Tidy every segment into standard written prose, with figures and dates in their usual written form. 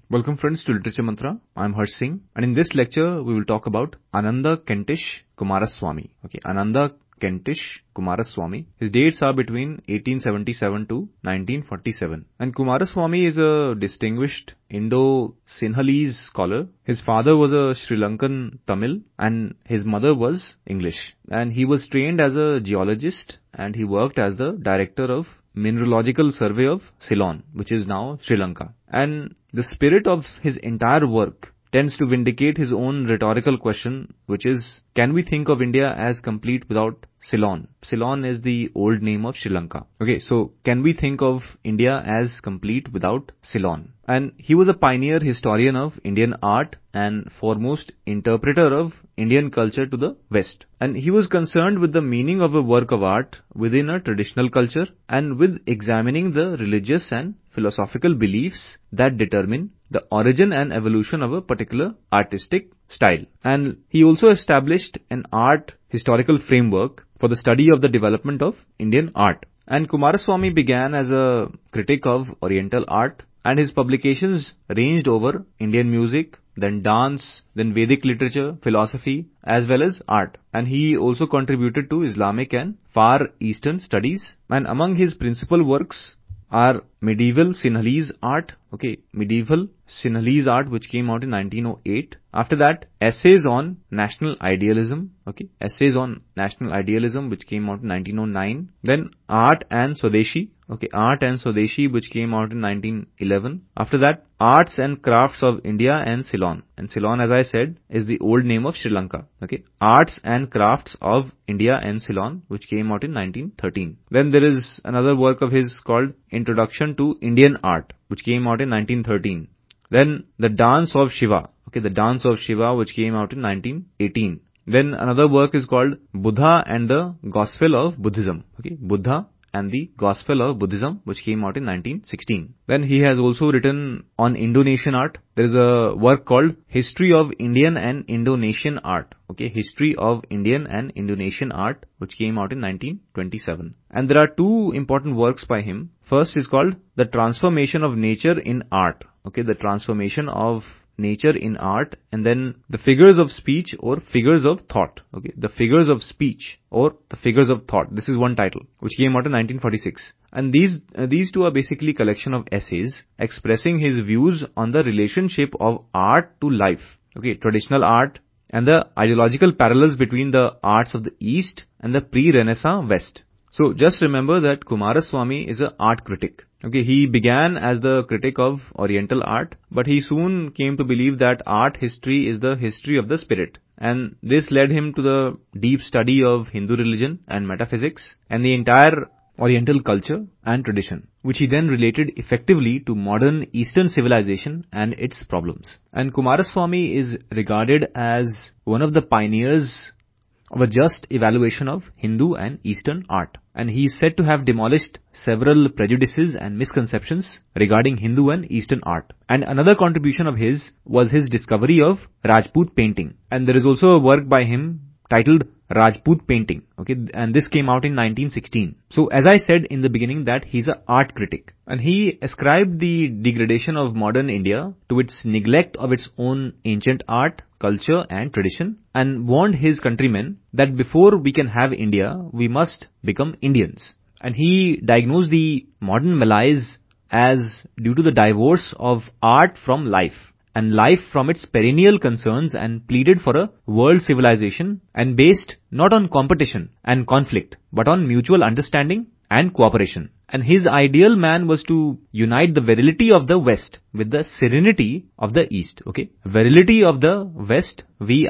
Welcome friends to Literature Mantra. I'm Harsh Singh, and in this lecture we will talk about Ananda Kentish Kumaraswamy. Okay, Ananda Kentish Kumaraswamy. His dates are between 1877 to 1947. And Kumaraswamy is a distinguished Indo-Sinhalese scholar. His father was a Sri Lankan Tamil and his mother was English. And he was trained as a geologist and he worked as the director of Mineralogical Survey of Ceylon, which is now Sri Lanka. And the spirit of his entire work tends to vindicate his own rhetorical question, which is, can we think of India as complete without Ceylon? Ceylon is the old name of Sri Lanka. Okay, so can we think of India as complete without Ceylon? And he was a pioneer historian of Indian art and foremost interpreter of Indian culture to the West. And he was concerned with the meaning of a work of art within a traditional culture and with examining the religious and philosophical beliefs that determine the origin and evolution of a particular artistic style. And he also established an art historical framework for the study of the development of Indian art. And Kumaraswamy began as a critic of Oriental art, and his publications ranged over Indian music, then dance, then Vedic literature, philosophy, as well as art. And he also contributed to Islamic and Far Eastern studies. And among his principal works are Medieval Sinhalese art, Medieval Sinhalese art, which came out in 1908. After that, Essays on National Idealism, Essays on National Idealism, which came out in 1909. Then Art and Swadeshi, Art and Swadeshi, which came out in 1911. After that, Arts and Crafts of India and Ceylon. And Ceylon, as I said, is the old name of Sri Lanka. Arts and Crafts of India and Ceylon, which came out in 1913. Then there is another work of his called Introduction to Indian Art, which came out in 1913. Then The Dance of Shiva, The Dance of Shiva, which came out in 1918. Then another work is called Buddha and the Gospel of Buddhism, Buddha and the Gospel of Buddhism, which came out in 1916. Then he has also written on Indonesian art. There is a work called History of Indian and Indonesian Art, History of Indian and Indonesian Art, which came out in 1927. And there are two important works by him. First is called The Transformation of Nature in Art, The Transformation of Nature in Art, and then The Figures of Speech or Figures of Thought, The Figures of Speech or The Figures of Thought. This is one title, which came out in 1946. And these two are basically collection of essays expressing his views on the relationship of art to life, traditional art, and the ideological parallels between the arts of the East and the pre-Renaissance West. So just remember that Kumaraswamy is an art critic. He began as the critic of Oriental art, but he soon came to believe that art history is the history of the spirit. And this led him to the deep study of Hindu religion and metaphysics and the entire Oriental culture and tradition, which he then related effectively to modern Eastern civilization and its problems. And Kumaraswamy is regarded as one of the pioneers of a just evaluation of Hindu and Eastern art. And he is said to have demolished several prejudices and misconceptions regarding Hindu and Eastern art. And another contribution of his was his discovery of Rajput painting. And there is also a work by him titled Rajput Painting, and this came out in 1916. So as I said in the beginning that he's an art critic, and he ascribed the degradation of modern India to its neglect of its own ancient art, culture and tradition, and warned his countrymen that before we can have India, we must become Indians. And he diagnosed the modern malaise as due to the divorce of art from life, and life from its perennial concerns, and pleaded for a world civilization and based not on competition and conflict but on mutual understanding and cooperation. And his ideal man was to unite the virility of the West with the serenity of the East. Virility of the West,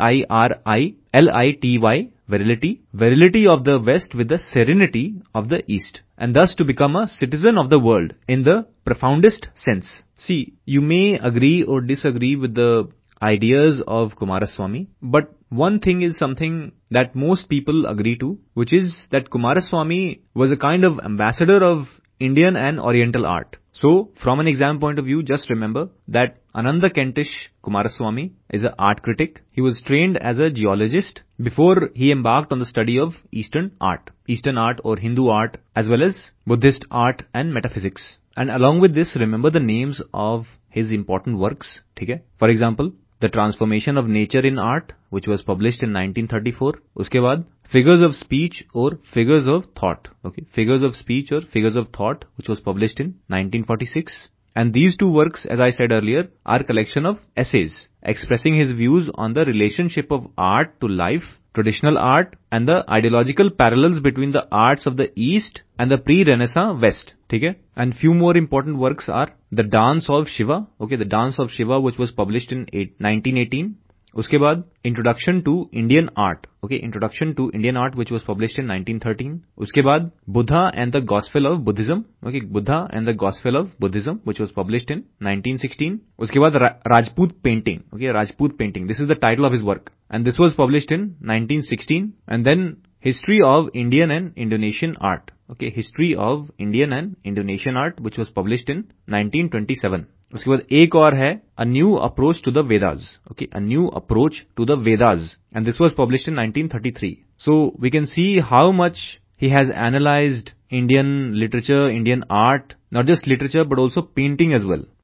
Virility, virility of the West with the serenity of the East, and thus to become a citizen of the world in the profoundest sense. See, you may agree or disagree with the ideas of Kumaraswamy, but one thing is something that most people agree to, which is that Kumaraswamy was a kind of ambassador of Indian and Oriental art. So, from an exam point of view, just remember that Ananda Kentish Kumaraswamy is an art critic. He was trained as a geologist before he embarked on the study of Eastern art or Hindu art, as well as Buddhist art and metaphysics. And along with this, remember the names of his important works, ठीक है? For example, The Transformation of Nature in Art, which was published in 1934. उसके बाद Figures of Speech or Figures of Thought, okay? Figures of Speech or Figures of Thought, which was published in 1946. And these two works, as I said earlier, are collection of essays expressing his views on the relationship of art to life, traditional art, and the ideological parallels between the arts of the East and the pre-Renaissance West. ठीक है? And few more important works are The Dance of Shiva, okay, The Dance of Shiva, which was published in 1918. उसके बाद Introduction to Indian Art, okay, Introduction to Indian Art, which was published in 1913. उसके बाद Buddha and the Gospel of Buddhism, okay, Buddha and the Gospel of Buddhism, which was published in 1916. उसके बाद Rajput Painting, okay, Rajput Painting. This is the title of his work, and this was published in 1916. And then History of Indian and Indonesian Art, okay, History of Indian and Indonesian Art, which was published in 1927. उसके बाद एक और है A New Approach to the Vedas, okay, A New Approach to the Vedas, and this was published in 1933. So we can see how much he has analyzed Indian literature, Indian art, not just literature but also painting as well.